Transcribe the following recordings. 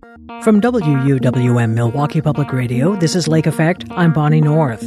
From WUWM Milwaukee Public Radio, this is Lake Effect. I'm Bonnie North.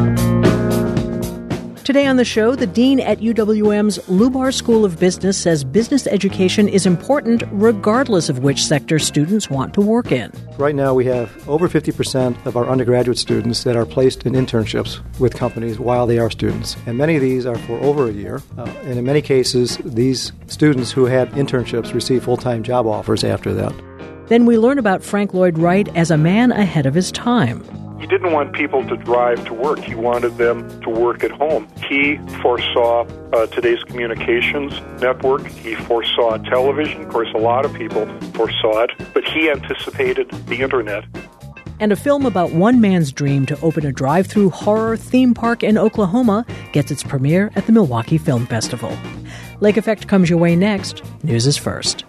Today on the show, the dean at UWM's Lubar School of Business says business education is important regardless of which sector students want to work in. Right now we have over 50% of our undergraduate students that are placed in internships with companies while they are students. And many of these are for over a year. And in many cases, these students who had internships receive full-time job offers after that. Then we learn about Frank Lloyd Wright as a man ahead of his time. He didn't want people to drive to work. He wanted them to work at home. He foresaw today's communications network. He foresaw television. Of course, a lot of people foresaw it, but he anticipated the Internet. And a film about one man's dream to open a drive-through horror theme park in Oklahoma gets its premiere at the Milwaukee Film Festival. Lake Effect comes your way next. News is first.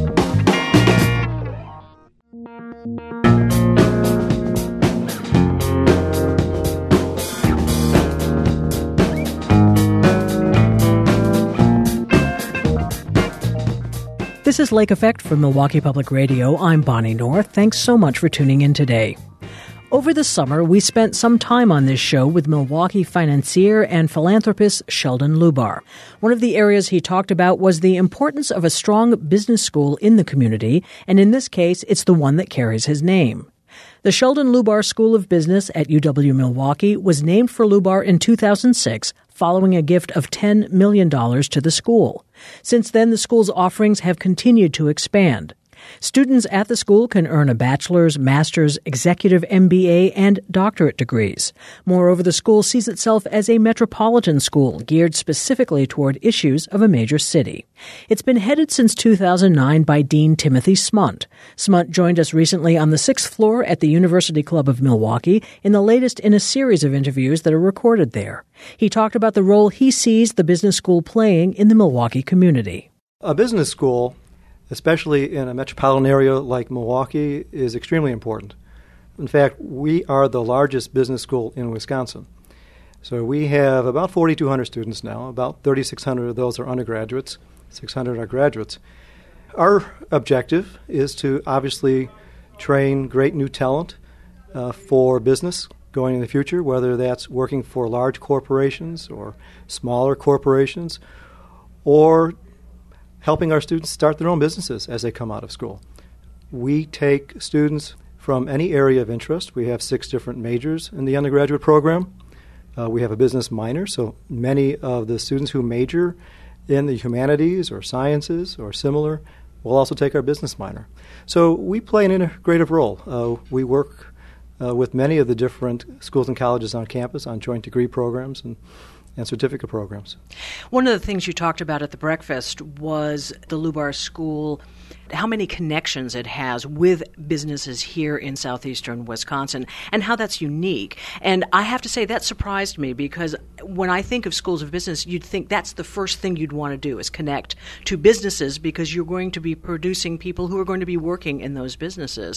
This is Lake Effect from Milwaukee Public Radio. I'm Bonnie North. Thanks so much for tuning in today. Over the summer, we spent some time on this show with Milwaukee financier and philanthropist Sheldon Lubar. One of the areas he talked about was the importance of a strong business school in the community, and in this case, it's the one that carries his name. The Sheldon Lubar School of Business at UW-Milwaukee was named for Lubar in 2006, following a gift of $10 million to the school. Since then, the school's offerings have continued to expand. Students at the school can earn a bachelor's, master's, executive MBA, and doctorate degrees. Moreover, the school sees itself as a metropolitan school geared specifically toward issues of a major city. It's been headed since 2009 by Dean Timothy Smunt. Smunt joined us recently on the 6th floor at the University Club of Milwaukee in the latest in a series of interviews that are recorded there. He talked about the role he sees the business school playing in the Milwaukee community. A business school, especially in a metropolitan area like Milwaukee, is extremely important. In fact, we are the largest business school in Wisconsin. So we have about 4,200 students now. About 3,600 of those are undergraduates, 600 are graduates. Our objective is to obviously train great new talent for business going in the future, whether that's working for large corporations or smaller corporations, or helping our students start their own businesses as they come out of school. We take students from any area of interest. We have 6 different majors in the undergraduate program. We have a business minor, so many of the students who major in the humanities or sciences or similar will also take our business minor. So we play an integrative role. We work with many of the different schools and colleges on campus on joint degree programs and certificate programs. One of the things you talked about at the breakfast was the Lubar School, how many connections it has with businesses here in southeastern Wisconsin, and how that's unique. And I have to say that surprised me, because when I think of schools of business, you'd think that's the first thing you'd want to do is connect to businesses, because you're going to be producing people who are going to be working in those businesses.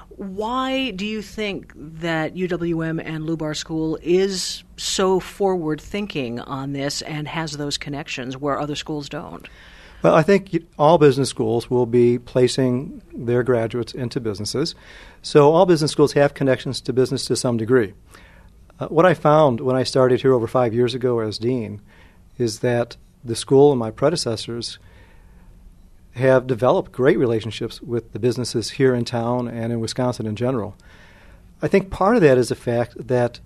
Why do you think that UWM and Lubar School is so forward-thinking on this and has those connections where other schools don't? Well, I think all business schools will be placing their graduates into businesses. So all business schools have connections to business to some degree. What I found when I started here over 5 years ago as dean is that the school and my predecessors have developed great relationships with the businesses here in town and in Wisconsin in general. I think part of that is the fact that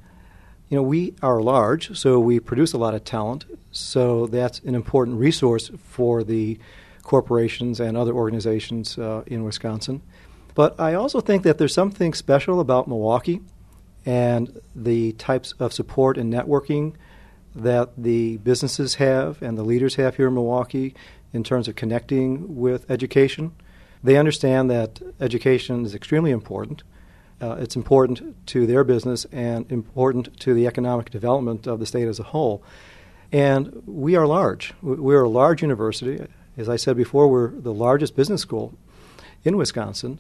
we are large, so we produce a lot of talent, so that's an important resource for the corporations and other organizations in Wisconsin. But I also think that there's something special about Milwaukee and the types of support and networking that the businesses have and the leaders have here in Milwaukee in terms of connecting with education. They understand that education is extremely important. It's important to their business and important to the economic development of the state as a whole. And we are large. We're a large university. As I said before, we're the largest business school in Wisconsin.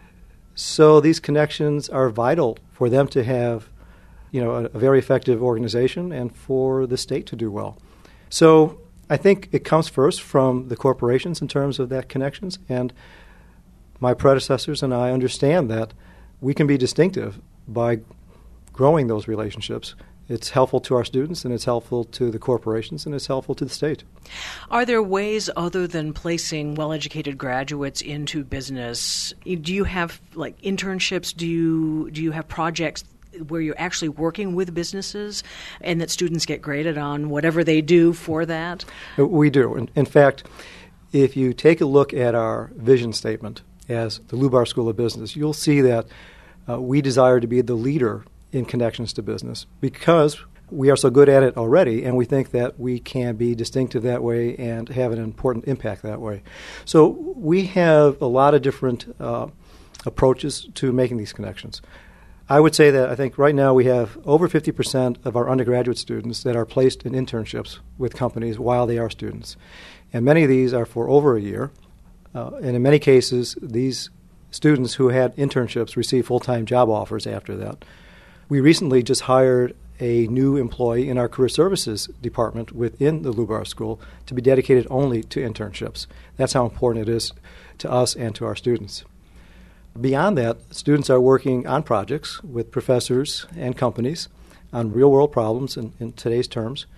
So these connections are vital for them to have, a very effective organization and for the state to do well. So I think it comes first from the corporations in terms of that connections, and my predecessors and I understand that we can be distinctive by growing those relationships. It's helpful to our students, and it's helpful to the corporations, and it's helpful to the state. Are there ways other than placing well-educated graduates into business? Do you have like internships? Do you have projects where you're actually working with businesses and that students get graded on whatever they do for that? We do. In fact, if you take a look at our vision statement as the Lubar School of Business, you'll see that we desire to be the leader in connections to business because we are so good at it already, and we think that we can be distinctive that way and have an important impact that way. So we have a lot of different approaches to making these connections. I would say that I think right now we have over 50% of our undergraduate students that are placed in internships with companies while they are students. And many of these are for over a year. And in many cases, these students who had internships receive full-time job offers after that. We recently just hired a new employee in our career services department within the Lubar School to be dedicated only to internships. That's how important it is to us and to our students. Beyond that, students are working on projects with professors and companies on real-world problems in today's terms.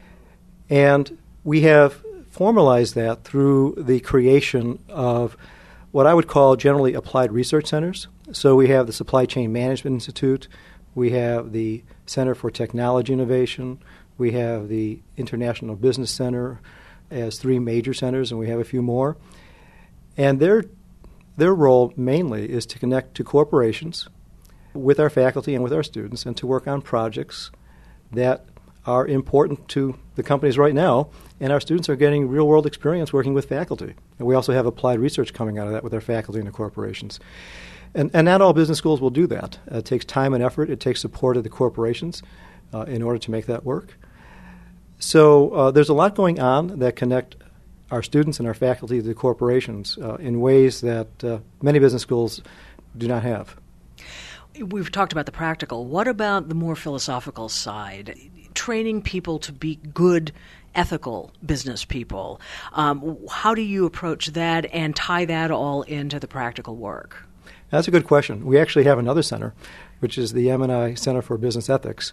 And we have formalized that through the creation of what I would call generally applied research centers. So we have the Supply Chain Management Institute, we have the Center for Technology Innovation, we have the International Business Center as three major centers, and we have a few more. And their role mainly is to connect to corporations with our faculty and with our students and to work on projects that are important to the companies right now, and our students are getting real-world experience working with faculty. And we also have applied research coming out of that with our faculty and the corporations. And not all business schools will do that. It takes time and effort. It takes support of the corporations in order to make that work. So there's a lot going on that connect our students and our faculty to the corporations in ways that many business schools do not have. We've talked about the practical. What about the more philosophical side? Training people to be good, ethical business people. How do you approach that and tie that all into the practical work? That's a good question. We actually have another center, which is the M&I Center for Business Ethics.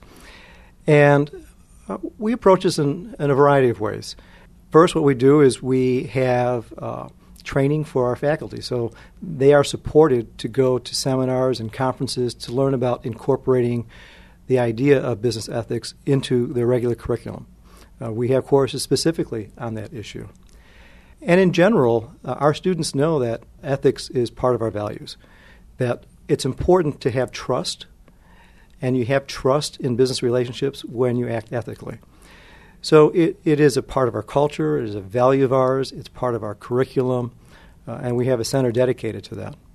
And we approach this in a variety of ways. First, what we do is we have training for our faculty. So they are supported to go to seminars and conferences to learn about incorporating the idea of business ethics into their regular curriculum. We have courses specifically on that issue. And in general, our students know that ethics is part of our values, that it's important to have trust, and you have trust in business relationships when you act ethically. So it is a part of our culture, it is a value of ours, it's part of our curriculum, and we have a center dedicated to that.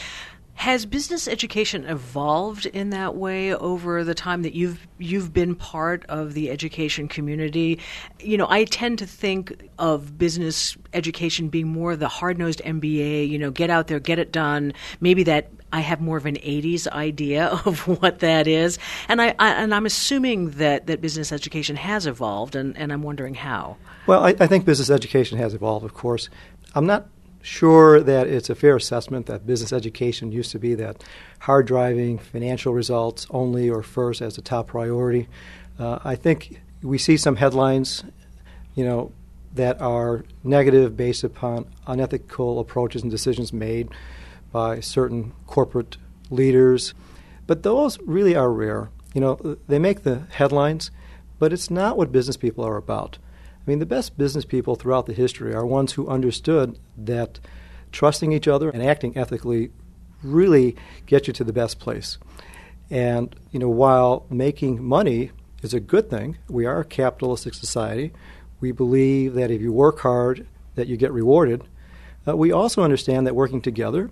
Has business education evolved in that way over the time that you've been part of the education community? You know, I tend to think of business education being more the hard-nosed MBA, you know, get out there, get it done. Maybe that I have more of an 80s idea of what that is. And I'm assuming that business education has evolved, and I'm wondering how. Well, I think business education has evolved, of course. I'm not sure that it's a fair assessment that business education used to be that hard-driving financial results only or first as a top priority. I think we see some headlines, you know, that are negative based upon unethical approaches and decisions made by certain corporate leaders. But those really are rare. You know, they make the headlines, but it's not what business people are about. I mean, the best business people throughout the history are ones who understood that trusting each other and acting ethically really get you to the best place. And, you know, while making money is a good thing, we are a capitalistic society. We believe that if you work hard, that you get rewarded. We also understand that working together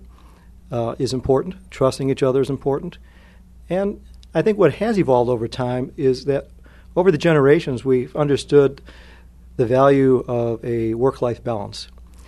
is important. Trusting each other is important. And I think what has evolved over time is that over the generations, we've understood the value of a work-life balance.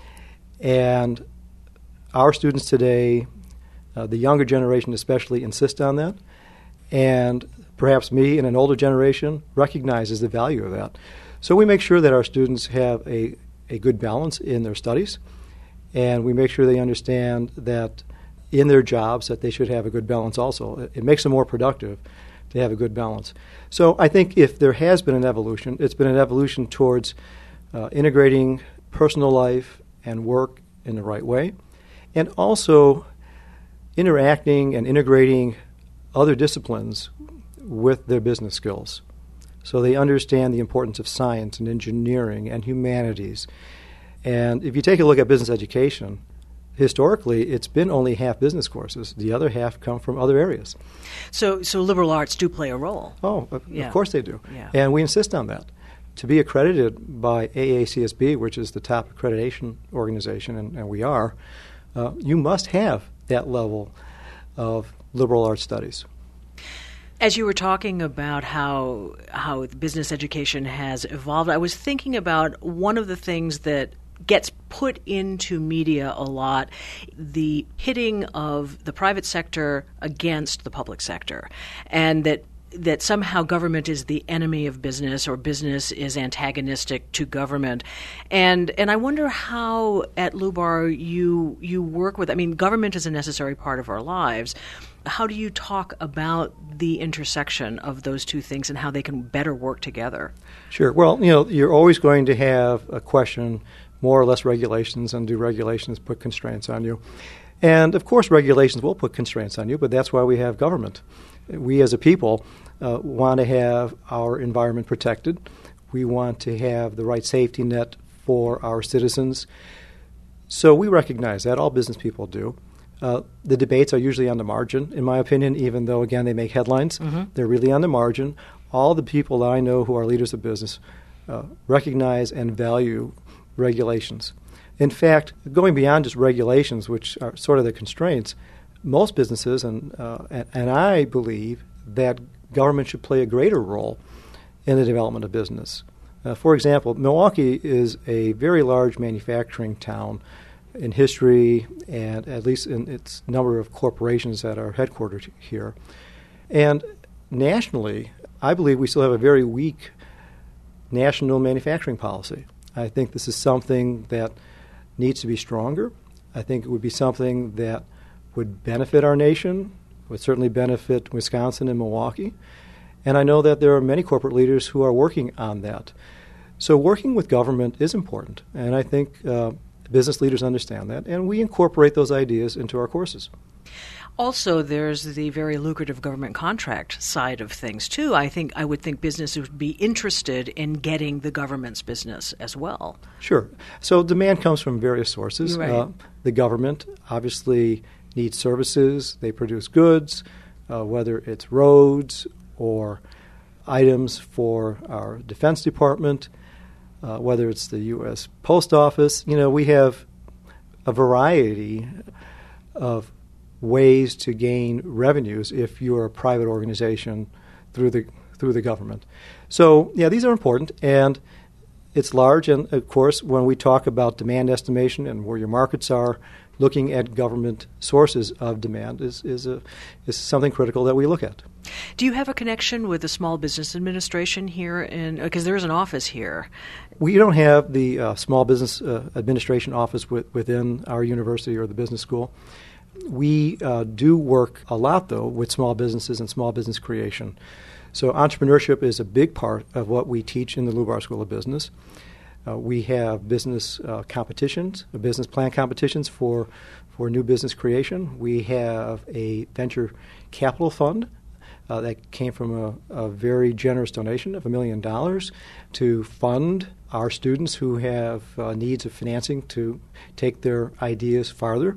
And our students today, the younger generation especially, insist on that. And perhaps me and an older generation recognizes the value of that. So we make sure that our students have a good balance in their studies. and we make sure they understand that in their jobs that they should have a good balance also. It makes them more productive to have a good balance. So I think if there has been an evolution, it's been an evolution towards integrating personal life and work in the right way, and also interacting and integrating other disciplines with their business skills. So they understand the importance of science and engineering and humanities. And if you take a look at business education, historically, it's been only half business courses. The other half come from other areas. So liberal arts do play a role. Oh, of course they do. Yeah. And we insist on that. To be accredited by AACSB, which is the top accreditation organization, and we are, you must have that level of liberal arts studies. As you were talking about how business education has evolved, I was thinking about one of the things that gets put into media a lot, the pitting of the private sector against the public sector, and that somehow government is the enemy of business or business is antagonistic to government. And I wonder how at LUBAR you work with, I mean, government is a necessary part of our lives. How do you talk about the intersection of those two things and how they can better work together? Sure. Well, you're always going to have a question, more or less regulations, and do regulations put constraints on you? And, of course, regulations will put constraints on you, but that's why we have government. We as a people want to have our environment protected. We want to have the right safety net for our citizens. So we recognize that. All business people do. The debates are usually on the margin, in my opinion, even though, again, they make headlines. Mm-hmm. They're really on the margin. All the people that I know who are leaders of business recognize and value regulations. In fact, going beyond just regulations, which are sort of the constraints, most businesses, and I believe that government should play a greater role in the development of business. For example, Milwaukee is a very large manufacturing town in history and at least in its number of corporations that are headquartered here. And nationally, I believe we still have a very weak national manufacturing policy. I think this is something that needs to be stronger. I think it would be something that would benefit our nation, would certainly benefit Wisconsin and Milwaukee. And I know that there are many corporate leaders who are working on that. So working with government is important, and I think business leaders understand that, and we incorporate those ideas into our courses. Also, there's the very lucrative government contract side of things, too. I would think business would be interested in getting the government's business as well. Sure. So demand comes from various sources. Right. The government obviously needs services. They produce goods, whether it's roads or items for our Defense Department, whether it's the U.S. Post Office. We have a variety of ways to gain revenues if you're a private organization through the government. So, these are important, and it's large. And, of course, when we talk about demand estimation and where your markets are, looking at government sources of demand is something critical that we look at. Do you have a connection with the Small Business Administration here? Because there is an office here. We don't have the Small Business Administration office within our university or the business school. We do work a lot, though, with small businesses and small business creation. So entrepreneurship is a big part of what we teach in the LUBAR School of Business. We have business competitions, business plan competitions for new business creation. We have a venture capital fund that came from a very generous donation of $1 million to fund our students who have needs of financing to take their ideas farther.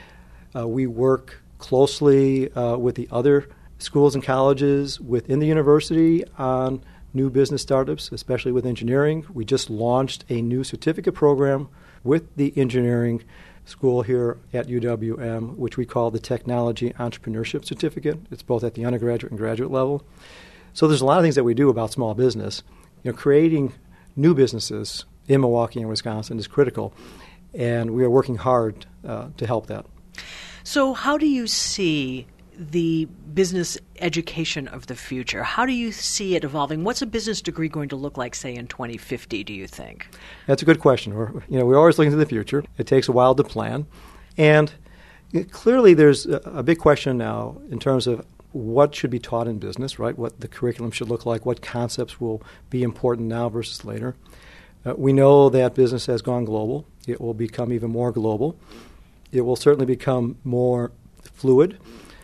We work closely with the other schools and colleges within the university on new business startups, especially with engineering. We just launched a new certificate program with the engineering school here at UWM, which we call the Technology Entrepreneurship Certificate. It's both at the undergraduate and graduate level. So there's a lot of things that we do about small business. Creating new businesses in Milwaukee and Wisconsin is critical, and we are working hard to help that. So how do you see the business education of the future? How do you see it evolving? What's a business degree going to look like, say, in 2050, do you think? That's a good question. We're always looking to the future. It takes a while to plan. And clearly there's a big question now in terms of what should be taught in business, right? What the curriculum should look like, what concepts will be important now versus later. We know that business has gone global. It will become even more global. It will certainly become more fluid.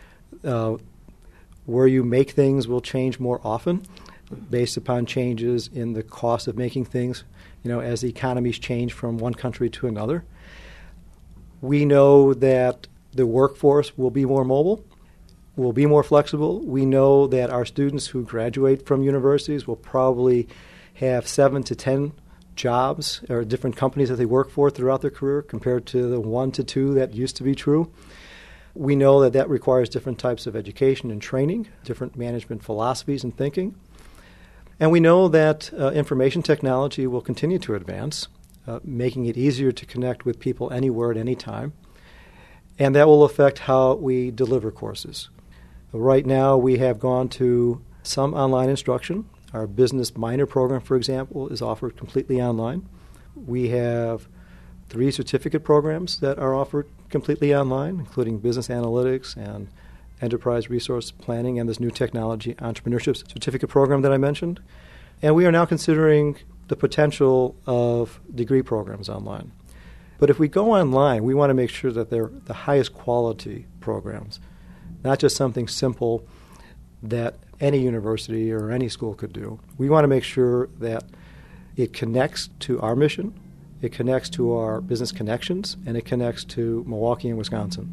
Where you make things will change more often based upon changes in the cost of making things, as the economies change from one country to another. We know that the workforce will be more mobile, will be more flexible. We know that our students who graduate from universities will probably have 7 to 10 jobs or different companies that they work for throughout their career compared to the 1 to 2 that used to be true. We know that requires different types of education and training, different management philosophies and thinking. And we know that information technology will continue to advance, making it easier to connect with people anywhere at any time. And that will affect how we deliver courses. Right now, we have gone to some online instruction. Our business minor program, for example, is offered completely online. We have 3 certificate programs that are offered completely online, including business analytics and enterprise resource planning and this new technology entrepreneurship certificate program that I mentioned. And we are now considering the potential of degree programs online. But if we go online, we want to make sure that they're the highest quality programs, not just something simple that any university or any school could do. We want to make sure that it connects to our mission, it connects to our business connections, and it connects to Milwaukee and Wisconsin.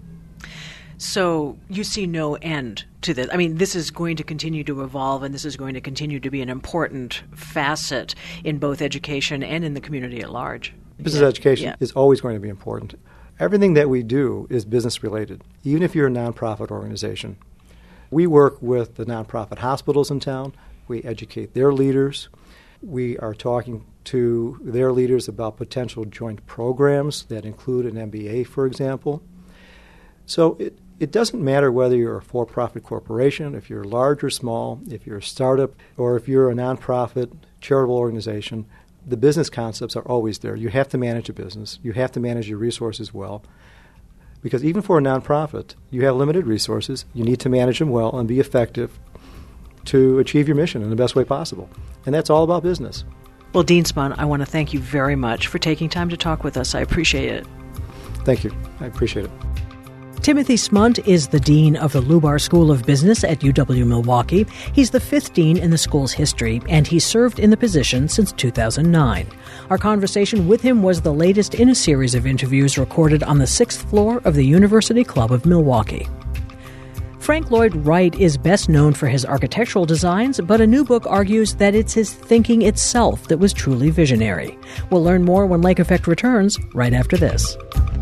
So you see no end to this. I mean, this is going to continue to evolve, and this is going to continue to be an important facet in both education and in the community at large. Business education is always going to be important. Everything that we do is business related, even if you're a nonprofit organization. We work with the nonprofit hospitals in town. We educate their leaders. We are talking to their leaders about potential joint programs that include an MBA, for example. So it doesn't matter whether you're a for-profit corporation, if you're large or small, if you're a startup, or if you're a nonprofit charitable organization. The business concepts are always there. You have to manage a business. You have to manage your resources well. Because even for a nonprofit, you have limited resources. You need to manage them well and be effective to achieve your mission in the best way possible. And that's all about business. Well, Dean Spunt, I want to thank you very much for taking time to talk with us. I appreciate it. Thank you. I appreciate it. Timothy Spunt is the Dean of the Lubar School of Business at UW-Milwaukee. He's the 5th Dean in the school's history, and he's served in the position since 2009. Our conversation with him was the latest in a series of interviews recorded on the 6th floor of the University Club of Milwaukee. Frank Lloyd Wright is best known for his architectural designs, but a new book argues that it's his thinking itself that was truly visionary. We'll learn more when Lake Effect returns right after this.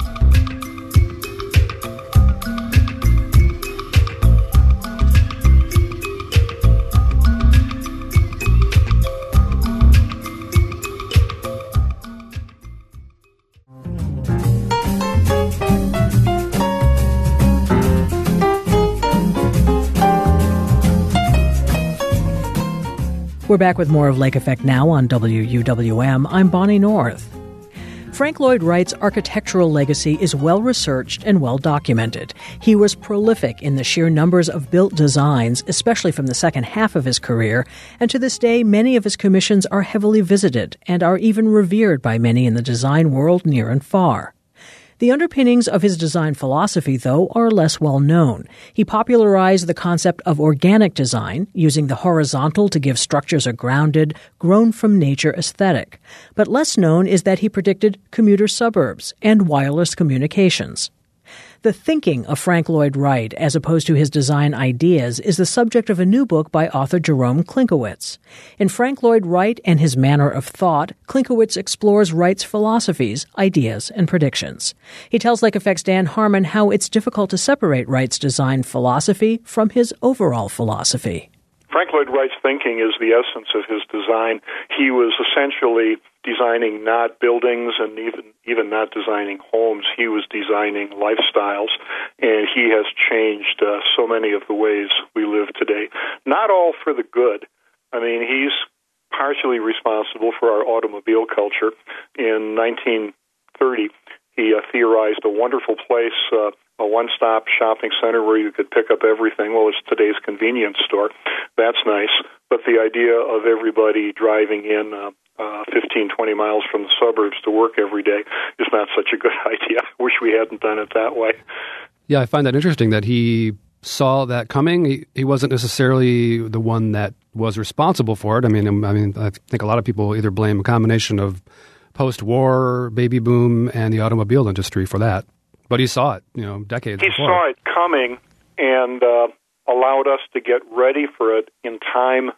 We're back with more of Lake Effect now on WUWM. I'm Bonnie North. Frank Lloyd Wright's architectural legacy is well-researched and well-documented. He was prolific in the sheer numbers of built designs, especially from the second half of his career, and to this day, many of his commissions are heavily visited and are even revered by many in the design world near and far. The underpinnings of his design philosophy, though, are less well known. He popularized the concept of organic design, using the horizontal to give structures a grounded, grown-from-nature aesthetic. But less known is that he predicted commuter suburbs and wireless communications. The thinking of Frank Lloyd Wright, as opposed to his design ideas, is the subject of a new book by author Jerome Klinkowitz. In Frank Lloyd Wright and His Manner of Thought, Klinkowitz explores Wright's philosophies, ideas, and predictions. He tells Lake Effect's Dan Harmon how it's difficult to separate Wright's design philosophy from his overall philosophy. Frank Lloyd Wright's thinking is the essence of his design. He was essentially designing not buildings and even not designing homes. He was designing lifestyles, and he has changed so many of the ways we live today. Not all for the good. I mean, he's partially responsible for our automobile culture. In 1930, he theorized a wonderful place, a one-stop shopping center where you could pick up everything. Well, it's today's convenience store. That's nice. But the idea of everybody driving in 15, 20 miles from the suburbs to work every day is not such a good idea. I wish we hadn't done it that way. Yeah, I find that interesting that he saw that coming. He wasn't necessarily the one that was responsible for it. I mean, I think a lot of people either blame a combination of post-war baby boom and the automobile industry for that. But he saw it, decades before. He saw it coming and allowed us to get ready for it in time.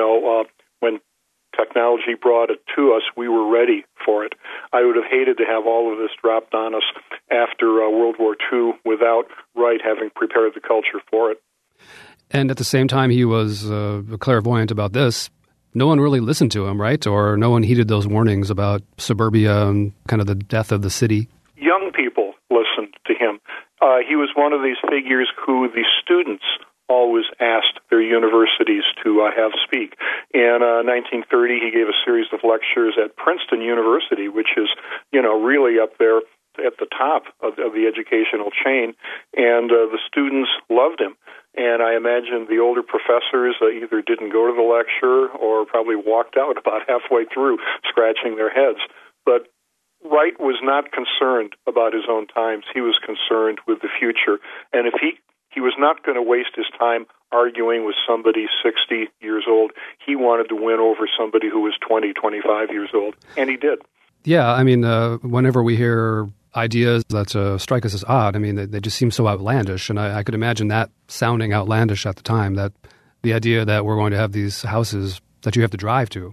When technology brought it to us, we were ready for it. I would have hated to have all of this dropped on us after World War II without Wright having prepared the culture for it. And at the same time, he was clairvoyant about this. No one really listened to him, right? Or no one heeded those warnings about suburbia and kind of the death of the city. Young people listened to him. He was one of these figures who the students always asked their universities to have speak. In 1930, he gave a series of lectures at Princeton University, which is, really up there at the top of the educational chain, and the students loved him. And I imagine the older professors either didn't go to the lecture or probably walked out about halfway through, scratching their heads. But Wright was not concerned about his own times. He was concerned with the future. And if he was not going to waste his time arguing with somebody 60 years old. He wanted to win over somebody who was 20, 25 years old. And he did. Yeah, I mean, whenever we hear ideas that strike us as odd, I mean, they just seem so outlandish. And I could imagine that sounding outlandish at the time, that the idea that we're going to have these houses that you have to drive to.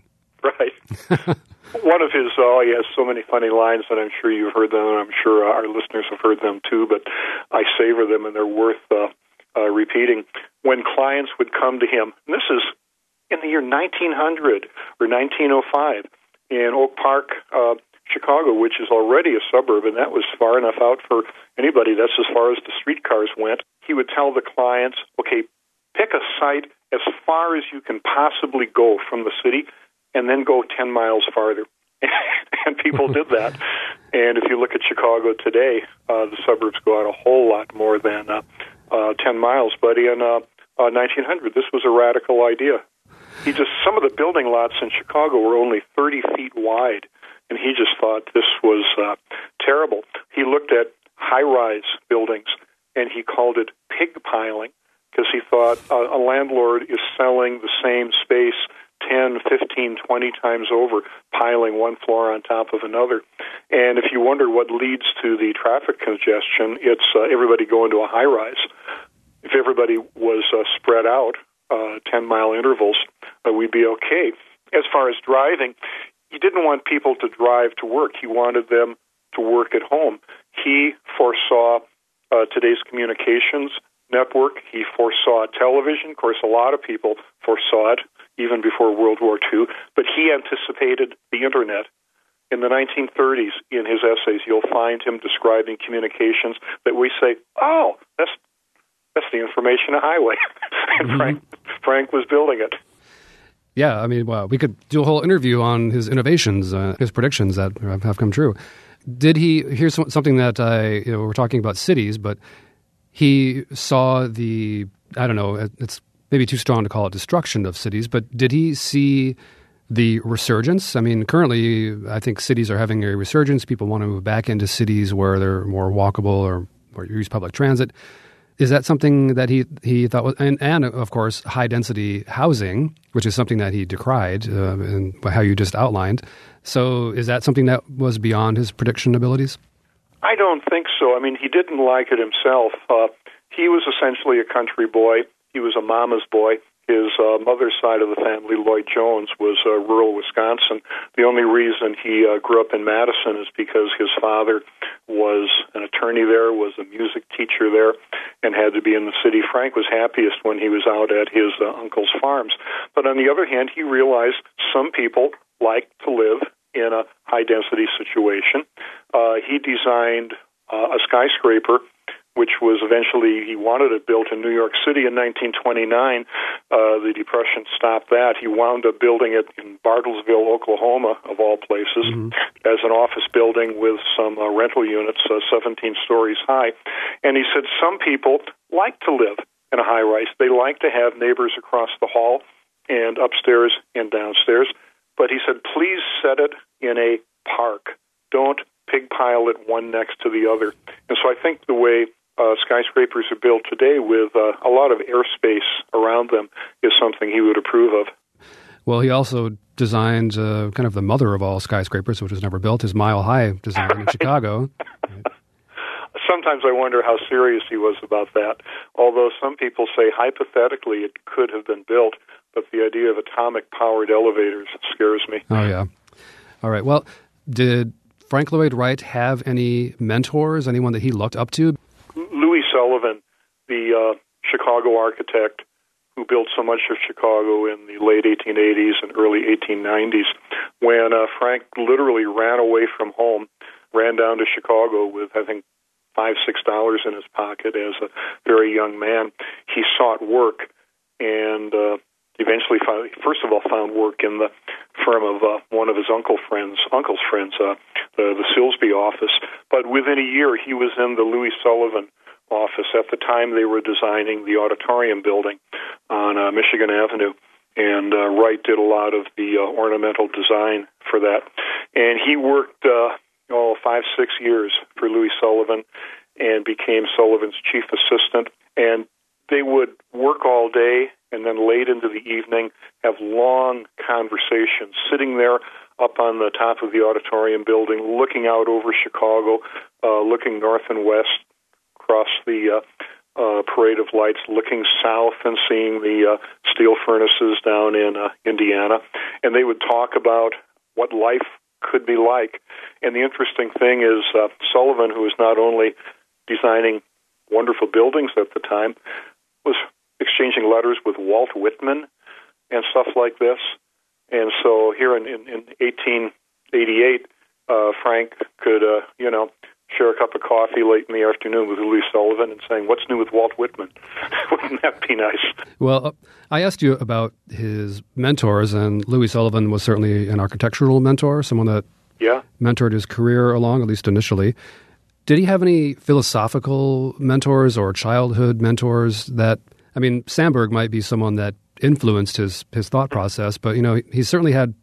Right. One of his, he has so many funny lines, and I'm sure you've heard them, and I'm sure our listeners have heard them too, but I savor them, and they're worth repeating. When clients would come to him, and this is in the year 1900 or 1905, in Oak Park, Chicago, which is already a suburb, and that was far enough out for anybody. That's as far as the streetcars went. He would tell the clients, okay, pick a site as far as you can possibly go from the city, and then go 10 miles farther. And people did that. And if you look at Chicago today, the suburbs go out a whole lot more than 10 miles. But in 1900, this was a radical idea. Some of the building lots in Chicago were only 30 feet wide, and he just thought this was terrible. He looked at high-rise buildings, and he called it pig piling, because he thought a landlord is selling the same space 10, 15, 20 times over, piling one floor on top of another. And if you wonder what leads to the traffic congestion, it's everybody going to a high-rise. If everybody was spread out, 10-mile intervals, we'd be okay. As far as driving, he didn't want people to drive to work. He wanted them to work at home. He foresaw today's communications network. He foresaw television. Of course, a lot of people foresaw it even before World War II, but he anticipated the Internet. In the 1930s, in his essays, you'll find him describing communications that we say, oh, that's the information highway. And Frank was building it. Yeah, I mean, well, we could do a whole interview on his innovations, his predictions that have come true. Did he, here's something that we're talking about cities, but he saw it's maybe too strong to call it destruction of cities, but did he see the resurgence? I mean, currently, I think cities are having a resurgence. People want to move back into cities where they're more walkable or use public transit. Is that something that he thought was, and of course, high-density housing, which is something that he decried, and how you just outlined. So is that something that was beyond his prediction abilities? I don't think so. I mean, he didn't like it himself. He was essentially a country boy. He was a mama's boy. His mother's side of the family, Lloyd Jones, was rural Wisconsin. The only reason he grew up in Madison is because his father was an attorney there, was a music teacher there, and had to be in the city. Frank was happiest when he was out at his uncle's farms. But on the other hand, he realized some people like to live in a high-density situation. He designed a skyscraper, which was eventually, he wanted it built in New York City in 1929. The Depression stopped that. He wound up building it in Bartlesville, Oklahoma, of all places, as an office building with some rental units, 17 stories high. And he said some people like to live in a high-rise. They like to have neighbors across the hall and upstairs and downstairs. But he said, please set it in a park. Don't pig pile it one next to the other. And so I think the way skyscrapers are built today with a lot of airspace around them is something he would approve of. Well, he also designed kind of the mother of all skyscrapers, which was never built, his Mile High design in Chicago. Sometimes I wonder how serious he was about that, although some people say hypothetically it could have been built, but the idea of atomic-powered elevators scares me. Oh, yeah. All right. Well, did Frank Lloyd Wright have any mentors, anyone that he looked up to? Louis Sullivan, the Chicago architect who built so much of Chicago in the late 1880s and early 1890s, when Frank literally ran away from home, ran down to Chicago with, I think, $5, $6 in his pocket as a very young man. He sought work and eventually found work in the firm of one of his uncle's friends, the Silsby office. But within a year, he was in the Louis Sullivan office. At the time, they were designing the auditorium building on Michigan Avenue, and Wright did a lot of the ornamental design for that. And he worked 5-6 years for Louis Sullivan and became Sullivan's chief assistant. And they would work all day and then late into the evening have long conversations, sitting there up on the top of the auditorium building, looking out over Chicago, looking north and west across the parade of lights, looking south and seeing the steel furnaces down in Indiana. And they would talk about what life could be like. And the interesting thing is Sullivan, who was not only designing wonderful buildings at the time, was exchanging letters with Walt Whitman and stuff like this. And so here in 1888, Frank could, share a cup of coffee late in the afternoon with Louis Sullivan and saying, what's new with Walt Whitman? Wouldn't that be nice? Well, I asked you about his mentors, and Louis Sullivan was certainly an architectural mentor, someone that mentored his career along, at least initially. Did he have any philosophical mentors or childhood mentors that, I mean, Sandburg might be someone that influenced his thought process, but, he certainly had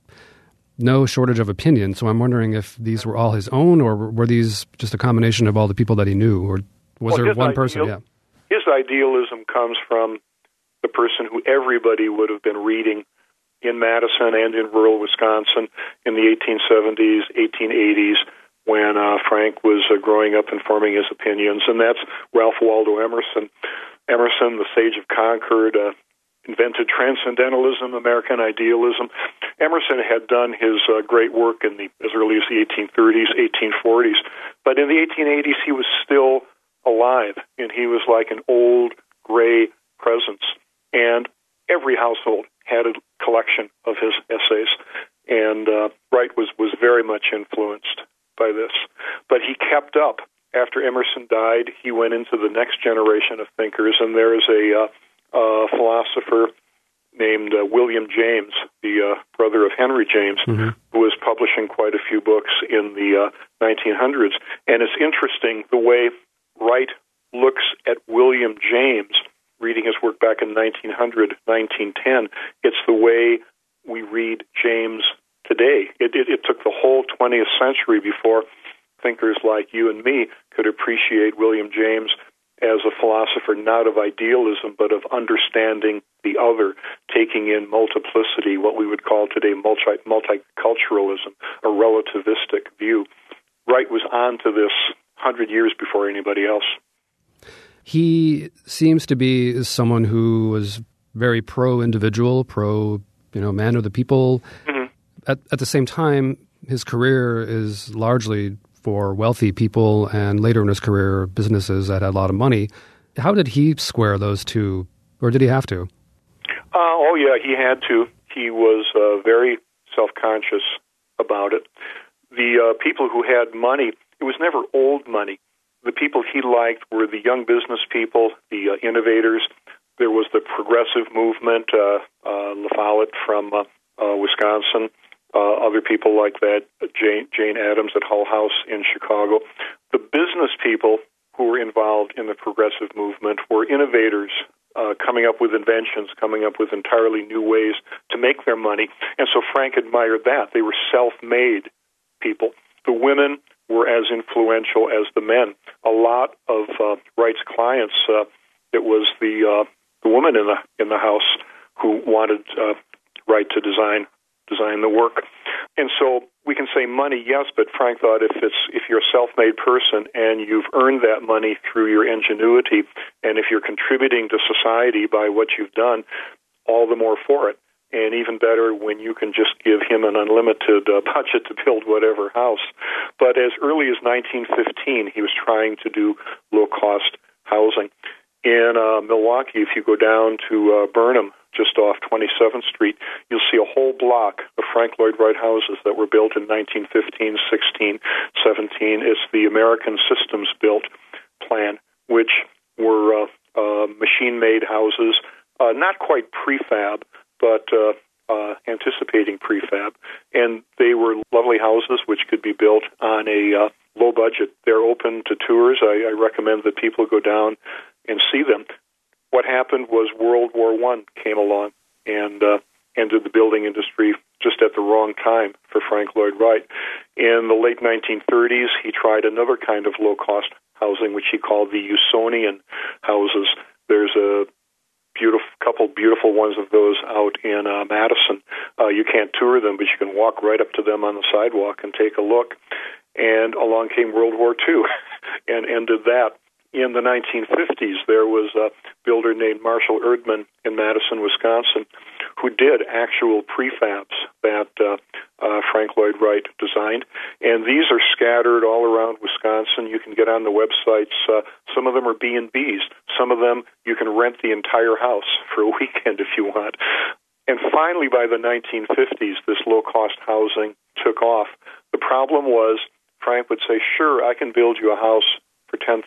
no shortage of opinion. So I'm wondering if these were all his own, or were these just a combination of all the people that he knew, or was there one person? Yeah. His idealism comes from the person who everybody would have been reading in Madison and in rural Wisconsin in the 1870s, 1880s, when Frank was growing up and forming his opinions, and that's Ralph Waldo Emerson. Emerson, the sage of Concord, invented transcendentalism, American idealism. Emerson had done his great work in as early as the 1830s, 1840s, but in the 1880s he was still alive, and he was like an old, gray presence. And every household had a collection of his essays, and Wright was very much influenced by this. But he kept up. After Emerson died, he went into the next generation of thinkers, and there is a philosopher named William James, the brother of Henry James, who was publishing quite a few books in the 1900s. And it's interesting the way Wright looks at William James, reading his work back in 1900, 1910. It's the way we read James today. It took the whole 20th century before thinkers like you and me could appreciate William James as a philosopher, not of idealism, but of understanding the other, taking in multiplicity, what we would call today multiculturalism, a relativistic view. Wright was on to this 100 years before anybody else. He seems to be someone who was very pro-individual, man of the people. Mm-hmm. At the same time, his career is largely for wealthy people, and later in his career, businesses that had a lot of money. How did he square those two, or did he have to? Oh, yeah, he had to. He was very self-conscious about it. The people who had money, it was never old money. The people he liked were the young business people, the innovators. There was the progressive movement, La Follette from Wisconsin, other people like that, Jane Addams at Hull House in Chicago. The business people who were involved in the progressive movement were innovators, coming up with inventions, coming up with entirely new ways to make their money. And so Frank admired that. They were self-made people. The women were as influential as the men. A lot of Wright's clients, it was the woman in the house who wanted Wright to design the work. And so we can say money, yes, but Frank thought if you're a self-made person and you've earned that money through your ingenuity, and if you're contributing to society by what you've done, all the more for it. And even better when you can just give him an unlimited budget to build whatever house. But as early as 1915, he was trying to do low-cost housing. In Milwaukee, if you go down to Burnham, just off 27th Street, you'll see a whole block of Frank Lloyd Wright houses that were built in 1915, 16, 17. It's the American Systems Built plan, which were machine-made houses, not quite prefab, but anticipating prefab. And they were lovely houses which could be built on a low budget. They're open to tours. I recommend that people go down and see them. What happened was World War I came along and ended the building industry just at the wrong time for Frank Lloyd Wright. In the late 1930s, he tried another kind of low-cost housing, which he called the Usonian houses. There's a couple beautiful ones of those out in Madison. You can't tour them, but you can walk right up to them on the sidewalk and take a look. And along came World War II and ended that. In the 1950s, there was a builder named Marshall Erdman in Madison, Wisconsin, who did actual prefabs that Frank Lloyd Wright designed. And these are scattered all around Wisconsin. You can get on the websites. Some of them are B&Bs. Some of them you can rent the entire house for a weekend if you want. And finally, by the 1950s, this low-cost housing took off. The problem was Frank would say, sure, I can build you a house for $10,000.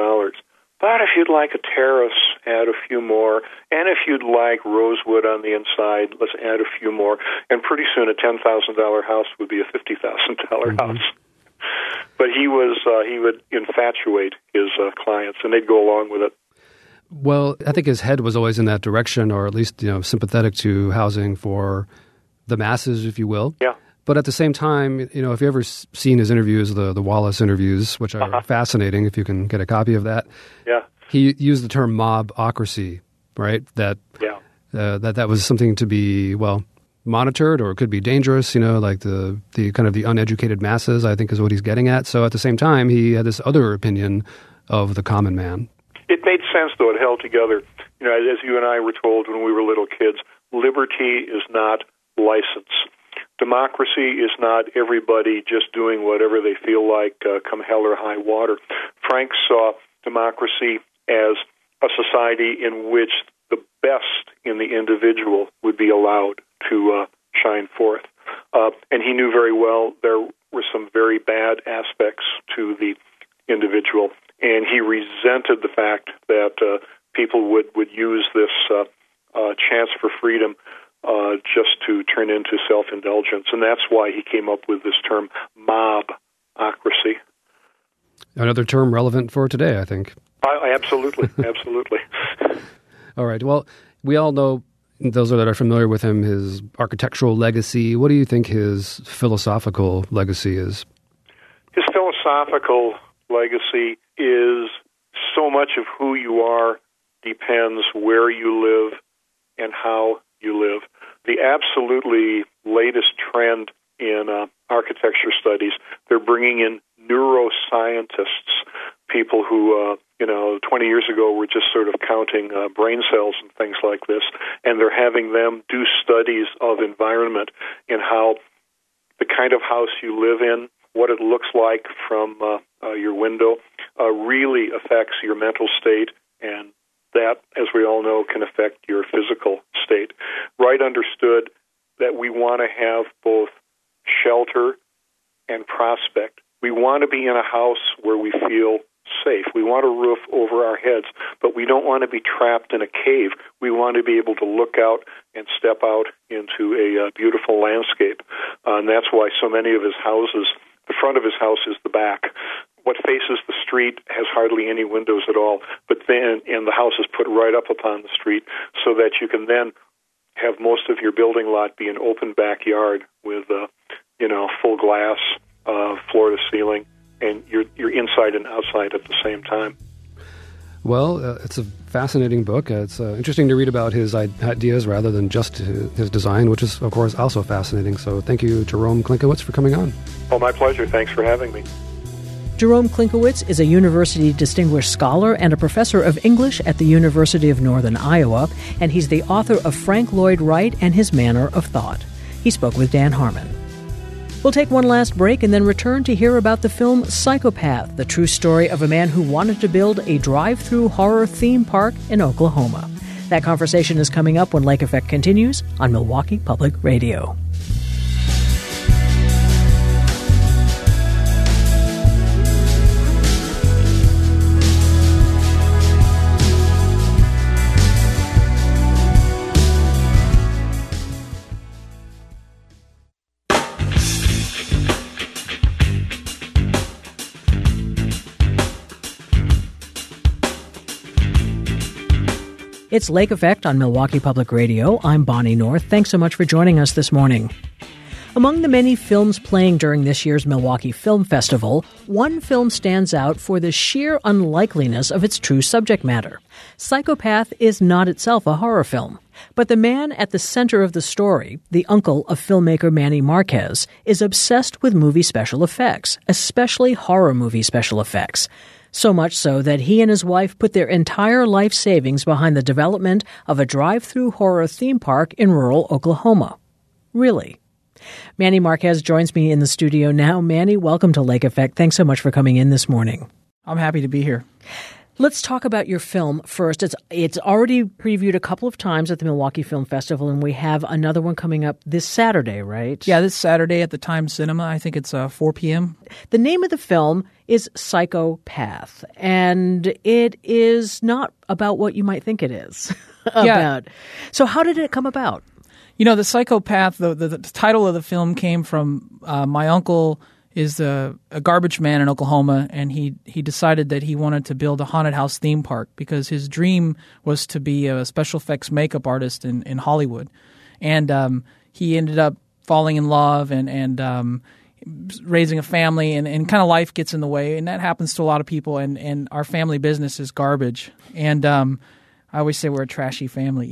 But if you'd like a terrace, add a few more. And if you'd like rosewood on the inside, let's add a few more. And pretty soon a $10,000 house would be a $50,000 house. But he would infatuate his clients, and they'd go along with it. Well, I think his head was always in that direction, or at least sympathetic to housing for the masses, if you will. Yeah. But at the same time, if you've ever seen his interviews, the Wallace interviews, which are fascinating, if you can get a copy of that, yeah, he used the term mobocracy, right? That was something to be, monitored, or it could be dangerous, like the kind of the uneducated masses, I think is what he's getting at. So at the same time, he had this other opinion of the common man. It made sense, though. It held together. As you and I were told when we were little kids, liberty is not license. Democracy is not everybody just doing whatever they feel like, come hell or high water. Frank saw democracy as a society in which the best in the individual would be allowed to shine forth. And he knew very well there were some very bad aspects to the individual, and he resented the fact that people would use this chance for freedom just to turn into self-indulgence. And that's why he came up with this term, mobocracy. Another term relevant for today, I think. Absolutely, absolutely. All right. Well, we all know, those that are familiar with him, his architectural legacy. What do you think his philosophical legacy is? His philosophical legacy is so much of who you are depends where you live and how you live. The absolutely latest trend in architecture studies, they're bringing in neuroscientists people who, 20 years ago were just sort of counting brain cells and things like this, and they're having them do studies of environment and how the kind of house you live in, what it looks like from your window, really affects your mental state, and that, as we all know, can affect your physical state. Wright understood that we want to have both shelter and prospect. We want to be in a house where we feel safe. We want a roof over our heads, but we don't want to be trapped in a cave. We want to be able to look out and step out into a beautiful landscape. And that's why so many of his houses, the front of his house is the back. What faces the street has hardly any windows at all, and the house is put right up upon the street so that you can then have most of your building lot be an open backyard with, full glass, floor to ceiling, and you're inside and outside at the same time. Well, it's a fascinating book. It's interesting to read about his ideas rather than just his design, which is, of course, also fascinating. So thank you, Jerome Klinkowitz, for coming on. Oh, my pleasure. Thanks for having me. Jerome Klinkowitz is a University Distinguished Scholar and a professor of English at the University of Northern Iowa, and he's the author of Frank Lloyd Wright and His Manner of Thought. He spoke with Dan Harmon. We'll take one last break and then return to hear about the film Psychopath, the true story of a man who wanted to build a drive-through horror theme park in Oklahoma. That conversation is coming up when Lake Effect continues on Milwaukee Public Radio. It's Lake Effect on Milwaukee Public Radio. I'm Bonnie North. Thanks so much for joining us this morning. Among the many films playing during this year's Milwaukee Film Festival, one film stands out for the sheer unlikeliness of its true subject matter. Psychopath is not itself a horror film, but the man at the center of the story, the uncle of filmmaker Manny Marquez, is obsessed with movie special effects, especially horror movie special effects. So much so that he and his wife put their entire life savings behind the development of a drive-through horror theme park in rural Oklahoma. Really. Manny Marquez joins me in the studio now. Manny, welcome to Lake Effect. Thanks so much for coming in this morning. I'm happy to be here. Let's talk about your film first. It's already previewed a couple of times at the Milwaukee Film Festival, and we have another one coming up this Saturday, right? Yeah, this Saturday at the Times Cinema. I think it's 4 p.m. The name of the film is Psychopath, and it is not about what you might think it is about. Yeah. So how did it come about? The Psychopath, the title of the film came from my uncle is a garbage man in Oklahoma, and he decided that he wanted to build a haunted house theme park because his dream was to be a special effects makeup artist in Hollywood. And he ended up falling in love and raising a family, and kind of life gets in the way, and that happens to a lot of people, and our family business is garbage. And I always say we're a trashy family,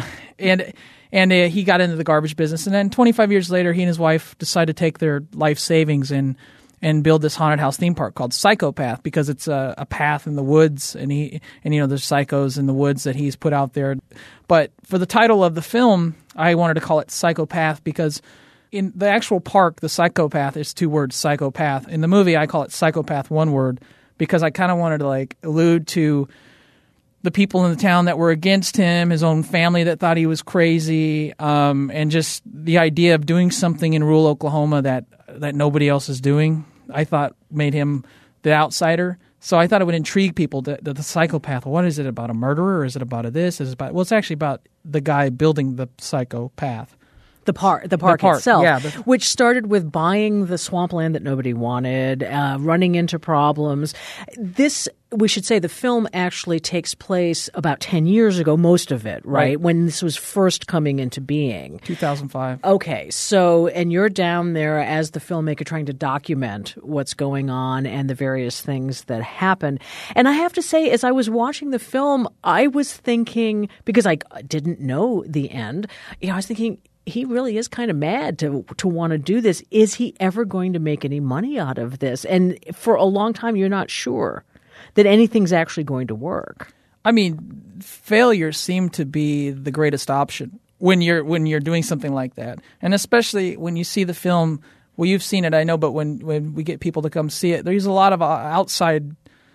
And he got into the garbage business. And then 25 years later, he and his wife decided to take their life savings and build this haunted house theme park called Psychopath because it's a path in the woods. And there's psychos in the woods that he's put out there. But for the title of the film, I wanted to call it Psychopath because in the actual park, the Psychopath is 2 words, psychopath. In the movie, I call it Psychopath 1 word because I kind of wanted to allude to the people in the town that were against him, his own family that thought he was crazy, and just the idea of doing something in rural Oklahoma that nobody else is doing, I thought made him the outsider. So I thought it would intrigue people, the psychopath. What is it about, a murderer? Is it about this? It's actually about the guy building the psychopath. The park itself, yeah, which started with buying the swampland that nobody wanted, running into problems. This, we should say, the film actually takes place about 10 years ago, most of it, right? When this was first coming into being. 2005. Okay, so, and you're down there as the filmmaker trying to document what's going on and the various things that happen. And I have to say, as I was watching the film, I was thinking, because I didn't know the end, I was thinking, he really is kind of mad to want to do this. Is he ever going to make any money out of this? And for a long time, you're not sure. that anything's actually going to work. I mean, failure seemed to be the greatest option when you're doing something like that, and especially when you see the film. Well, you've seen it, I know, but when we get people to come see it, there's a lot of outside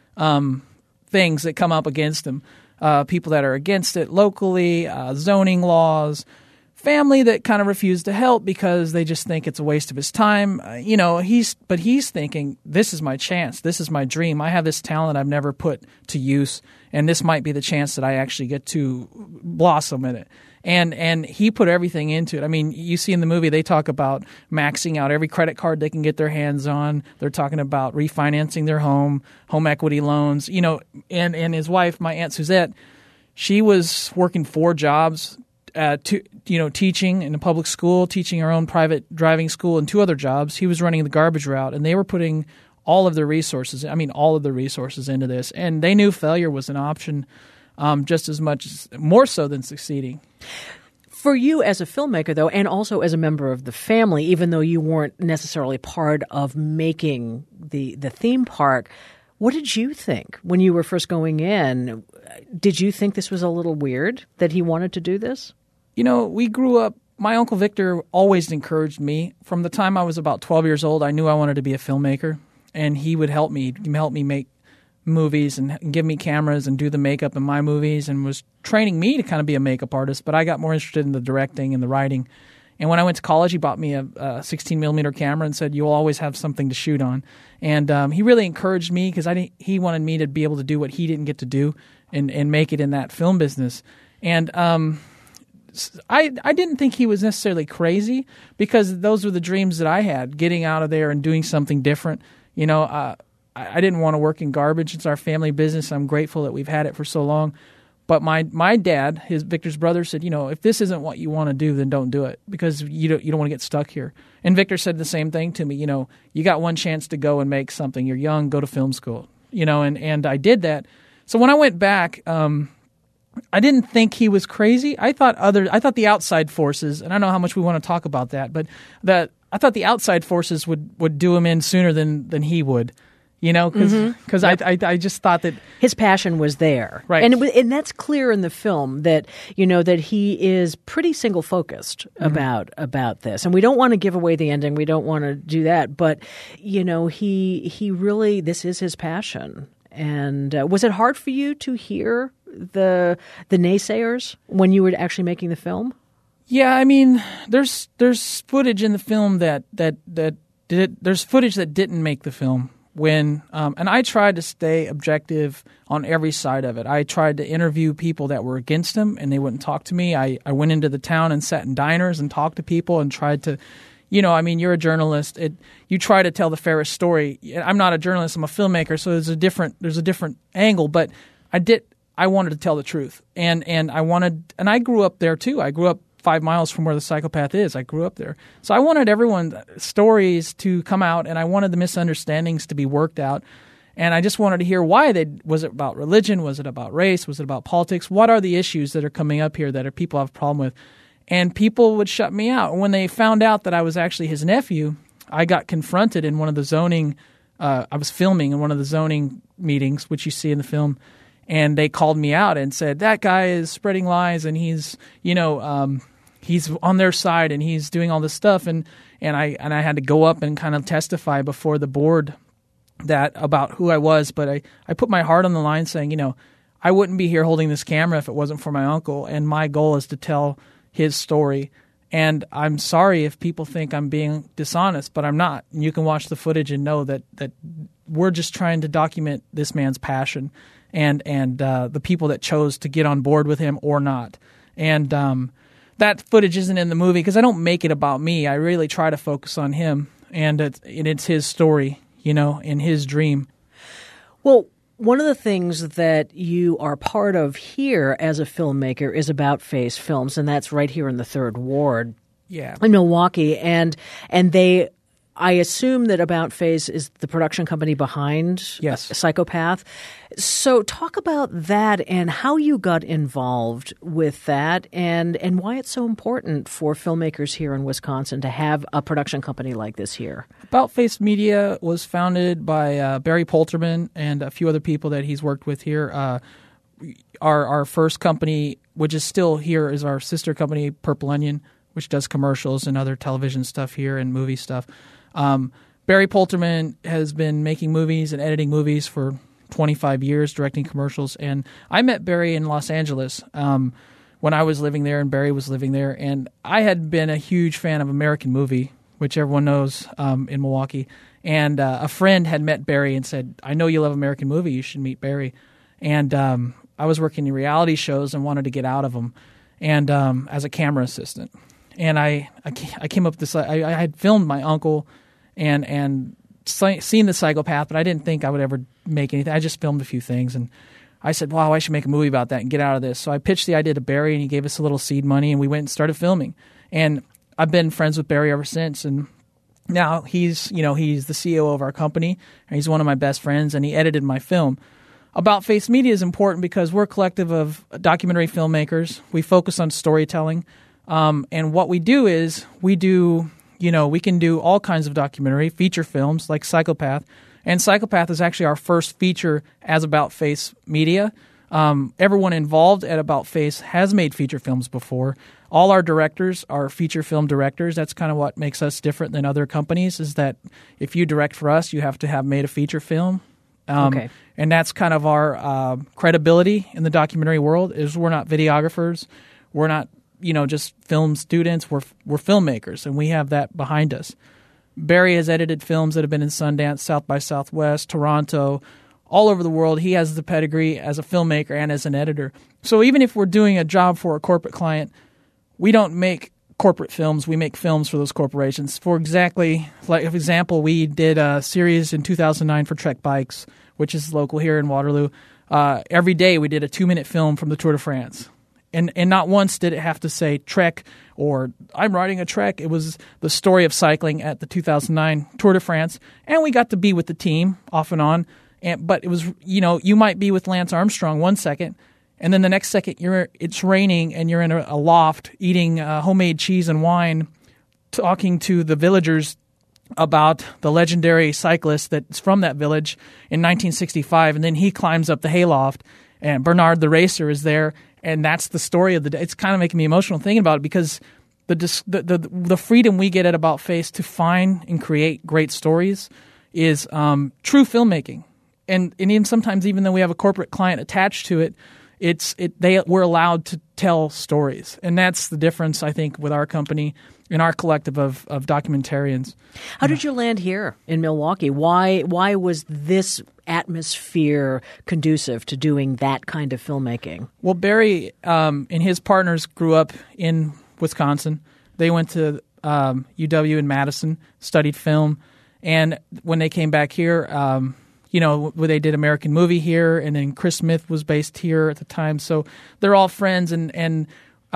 things that come up against them. People that are against it locally, zoning laws, family that kind of refuse to help because they just think it's a waste of his time. But he's thinking, this is my chance. This is my dream. I have this talent I've never put to use, and this might be the chance that I actually get to blossom in it. And he put everything into it. I mean, you see in the movie they talk about maxing out every credit card they can get their hands on. They're talking about refinancing their home equity loans. And his wife, my Aunt Suzette, she was working 4 jobs, teaching in a public school, teaching her own private driving school, and 2 other jobs. He was running the garbage route, and they were putting all of their resources into this. And they knew failure was an option. Just as much, more so than succeeding. For you as a filmmaker, though, and also as a member of the family, even though you weren't necessarily part of making the theme park, what did you think when you were first going in? Did you think this was a little weird that he wanted to do this? We grew up, my Uncle Victor always encouraged me. From the time I was about 12 years old, I knew I wanted to be a filmmaker, and he would help me make movies and give me cameras and do the makeup in my movies, and was training me to kind of be a makeup artist, but I got more interested in the directing and the writing. And when I went to college, he bought me a 16 millimeter camera and said, you'll always have something to shoot on. And he really encouraged me because he wanted me to be able to do what he didn't get to do and make it in that film business. And I didn't think he was necessarily crazy because those were the dreams that I had, getting out of there and doing something different. I didn't want to work in garbage. It's our family business. I'm grateful that we've had it for so long. But my dad, Victor's brother, said, if this isn't what you want to do, then don't do it because you don't want to get stuck here. And Victor said the same thing to me. You got one chance to go and make something. You're young. Go to film school. And I did that. So when I went back, I didn't think he was crazy. I thought the outside forces, and I don't know how much we want to talk about that, but I thought the outside forces would do him in sooner than he would. Because I just thought that his passion was there, right? And that's clear in the film that that he is pretty single focused about this. And we don't want to give away the ending. We don't want to do that. But he really, this is his passion. And was it hard for you to hear the naysayers when you were actually making the film? Yeah, I mean, there's footage in the film there's footage that didn't make the film. And I tried to stay objective on every side of it. I tried to interview people that were against him, and they wouldn't talk to me. I went into the town and sat in diners and talked to people and tried to, you're a journalist. You try to tell the fairest story. I'm not a journalist. I'm a filmmaker, so there's a different angle. But I wanted to tell the truth, and I grew up there too. I grew up 5 miles from where the Psychopath is. I grew up there. So I wanted everyone's stories to come out, and I wanted the misunderstandings to be worked out. And I just wanted to hear why was it about religion? Was it about race? Was it about politics? What are the issues that are coming up here that people have a problem with? And people would shut me out. And when they found out that I was actually his nephew, I got confronted in one of the zoning I was filming in one of the zoning meetings, which you see in the film, and they called me out and said, that guy is spreading lies, and he's he's on their side, and he's doing all this stuff, and I had to go up and kind of testify before the board about who I was, but I put my heart on the line saying, I wouldn't be here holding this camera if it wasn't for my uncle, and my goal is to tell his story. And I'm sorry if people think I'm being dishonest, but I'm not. And you can watch the footage and know that we're just trying to document this man's passion and the people that chose to get on board with him or not. And that footage isn't in the movie because I don't make it about me. I really try to focus on him, and it's his story, and his dream. Well, one of the things that you are part of here as a filmmaker is About Face Films, and that's right here in the Third Ward, yeah, in Milwaukee, and they I assume that About Face is the production company behind Yes. Psychopath. So talk about that and how you got involved with that and why it's so important for filmmakers here in Wisconsin to have a production company like this here. About Face Media was founded by Barry Polterman and a few other people that he's worked with here. Our first company, which is still here, is our sister company, Purple Onion, which does commercials and other television stuff here and movie stuff. Barry Polterman has been making movies and editing movies for 25 years, directing commercials. And I met Barry in Los Angeles when I was living there and Barry was living there. And I had been a huge fan of American Movie, which everyone knows in Milwaukee. And a friend had met Barry and said, I know you love American Movie. You should meet Barry. And I was working in reality shows and wanted to get out of them and as a camera assistant. And I came up with this. I had filmed my uncle and seen The Psychopath, but I didn't think I would ever make anything. I just filmed a few things, and I said, wow, I should make a movie about that and get out of this. So I pitched the idea to Barry, and he gave us a little seed money, and we went and started filming. And I've been friends with Barry ever since, and now he's the CEO of our company, and he's one of my best friends, and he edited my film. About Face Media is important because we're a collective of documentary filmmakers. We focus on storytelling. And what we do is we can do all kinds of documentary, feature films like Psychopath. And Psychopath is actually our first feature as About Face Media. Everyone involved at About Face has made feature films before. All our directors are feature film directors. That's kind of what makes us different than other companies, is that if you direct for us, you have to have made a feature film. Okay. And that's kind of our credibility in the documentary world, is we're not videographers. We're not just film students, we're filmmakers, and we have that behind us. Barry has edited films that have been in Sundance, South by Southwest, Toronto, all over the world. He has the pedigree as a filmmaker and as an editor. So even if we're doing a job for a corporate client, we don't make corporate films, we make films for those corporations. For example, we did a series in 2009 for Trek Bikes, which is local here in Waterloo. Every day we did a 2-minute film from the Tour de France. And not once did it have to say Trek or I'm riding a Trek. It was the story of cycling at the 2009 Tour de France. And we got to be with the team off and on. But it was, you might be with Lance Armstrong one second, and then the next second it's raining and you're in a loft eating homemade cheese and wine, talking to the villagers about the legendary cyclist that's from that village in 1965. And then he climbs up the hayloft, and Bernard the racer is there. And that's the story of the day. It's kind of making me emotional thinking about it, because the freedom we get at About Face to find and create great stories is true filmmaking. And even sometimes, even though we have a corporate client attached to it, we're allowed to tell stories. And that's the difference, I think, with our company and our collective of documentarians. How did you land here in Milwaukee? Why was this atmosphere conducive to doing that kind of filmmaking? Well, Barry and his partners grew up in Wisconsin. They went to UW in Madison, studied film, and when they came back here, they did American Movie here, and then Chris Smith was based here at the time. So they're all friends, and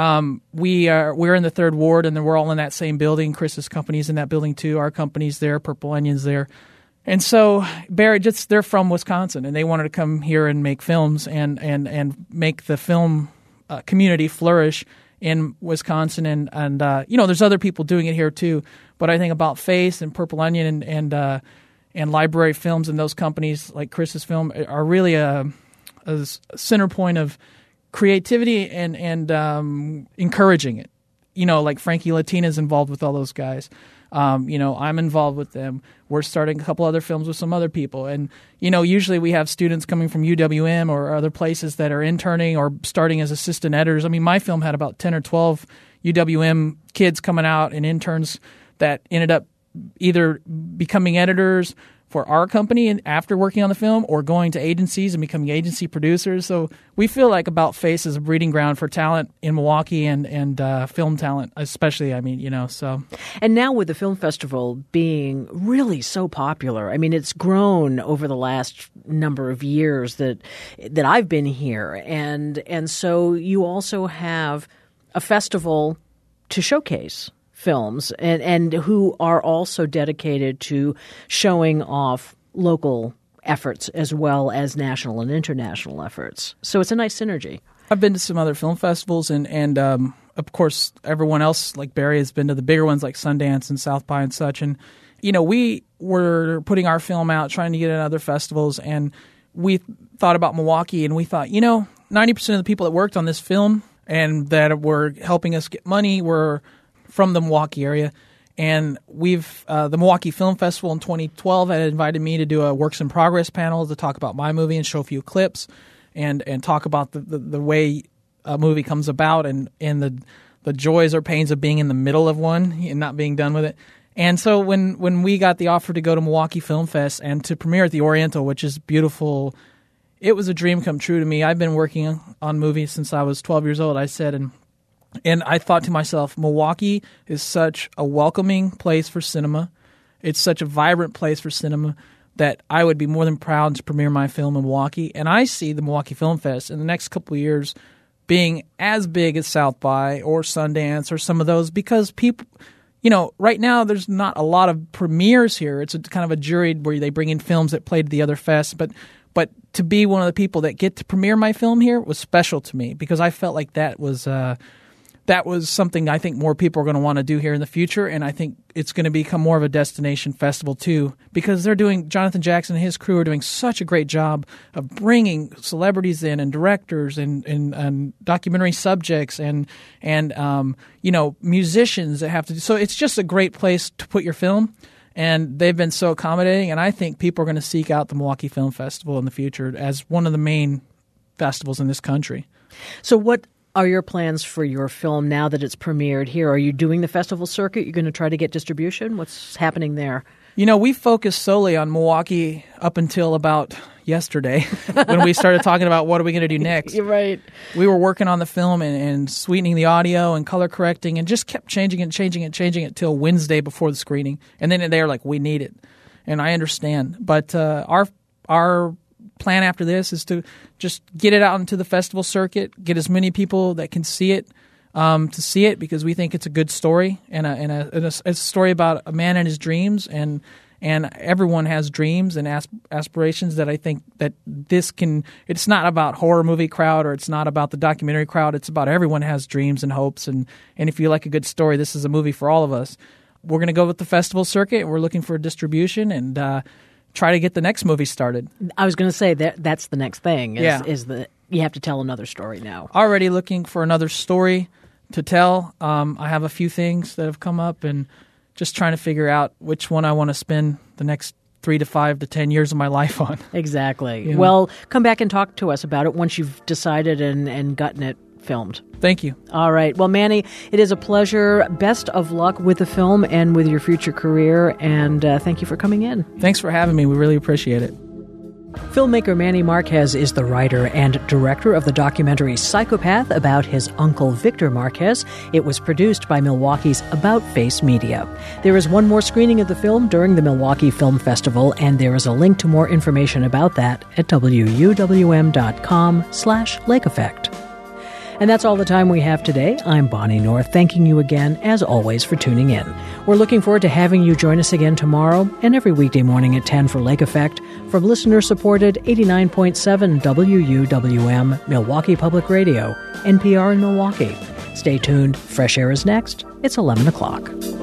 we're in the Third Ward, and then we're all in that same building. Chris's company's in that building too. Our company's there. Purple Onion's there. And so Barry, they're from Wisconsin, and they wanted to come here and make films and make the film community flourish in Wisconsin. And there's other people doing it here too. But I think About Face and Purple Onion and Library Films and those companies like Chris's film are really a center point of creativity and encouraging it. Like Frankie Latina's involved with all those guys. I'm involved with them. We're starting a couple other films with some other people. And, usually we have students coming from UWM or other places that are interning or starting as assistant editors. I mean, my film had about 10 or 12 UWM kids coming out and interns that ended up either becoming editors for our company and after working on the film, or going to agencies and becoming agency producers. So we feel like About Face is a breeding ground for talent in Milwaukee and film talent, especially. So. And now with the film festival being really so popular, I mean, it's grown over the last number of years that I've been here, and so you also have a festival to showcase films and who are also dedicated to showing off local efforts as well as national and international efforts. So it's a nice synergy. I've been to some other film festivals, and of course, everyone else, like Barry, has been to the bigger ones like Sundance and South by and such. And, we were putting our film out, trying to get in other festivals, and we thought about Milwaukee, and we thought, 90% of the people that worked on this film and that were helping us get money were from the Milwaukee area. And the Milwaukee Film Festival in 2012 had invited me to do a Works in Progress panel to talk about my movie and show a few clips and talk about the way a movie comes about and the joys or pains of being in the middle of one and not being done with it. And so when we got the offer to go to Milwaukee Film Fest and to premiere at the Oriental, which is beautiful, it was a dream come true to me. I've been working on movies since I was 12 years old, I said, and I thought to myself, Milwaukee is such a welcoming place for cinema. It's such a vibrant place for cinema that I would be more than proud to premiere my film in Milwaukee. And I see the Milwaukee Film Fest in the next couple of years being as big as South by or Sundance or some of those because people, right now there's not a lot of premieres here. It's kind of a juried where they bring in films that played the other fests. But to be one of the people that get to premiere my film here was special to me because I felt like that was something I think more people are going to want to do here in the future, and I think it's going to become more of a destination festival too because Jonathan Jackson and his crew are doing such a great job of bringing celebrities in and directors and documentary subjects and musicians that have to do. So it's just a great place to put your film, and they've been so accommodating, and I think people are going to seek out the Milwaukee Film Festival in the future as one of the main festivals in this country. So what are your plans for your film now that it's premiered here? Are you doing the festival circuit? You're going to try to get distribution? What's happening there? We focused solely on Milwaukee up until about yesterday when we started talking about what are we going to do next. You're right. We were working on the film and sweetening the audio and color correcting and just kept changing it till Wednesday before the screening. And then they were like, we need it. And I understand. But our plan after this is to just get it out into the festival circuit, get as many people that can see it to see it because we think it's a good story and a story about a man and his dreams and everyone has dreams and aspirations that I think that it's not about horror movie crowd or it's not about the documentary crowd. It's about everyone has dreams and hopes and if you like a good story, this is a movie for all of us. We're going to go with the festival circuit. We're looking for distribution and try to get the next movie started. I was going to say that's the next thing. You have to tell another story now. Already looking for another story to tell. I have a few things that have come up and just trying to figure out which one I want to spend the next 3 to 5 to 10 years of my life on. Exactly. Well, come back and talk to us about it once you've decided and gotten it filmed. Thank you. All right. Well, Manny, it is a pleasure. Best of luck with the film and with your future career, and thank you for coming in. Thanks for having me. We really appreciate it. Filmmaker Manny Marquez is the writer and director of the documentary Psychopath about his uncle Victor Marquez. It was produced by Milwaukee's About Face Media. There is one more screening of the film during the Milwaukee Film Festival, and there is a link to more information about that at wuwm.com/Lake Effect. And that's all the time we have today. I'm Bonnie North, thanking you again, as always, for tuning in. We're looking forward to having you join us again tomorrow and every weekday morning at 10 for Lake Effect from listener-supported 89.7 WUWM, Milwaukee Public Radio, NPR in Milwaukee. Stay tuned. Fresh Air is next. It's 11 o'clock.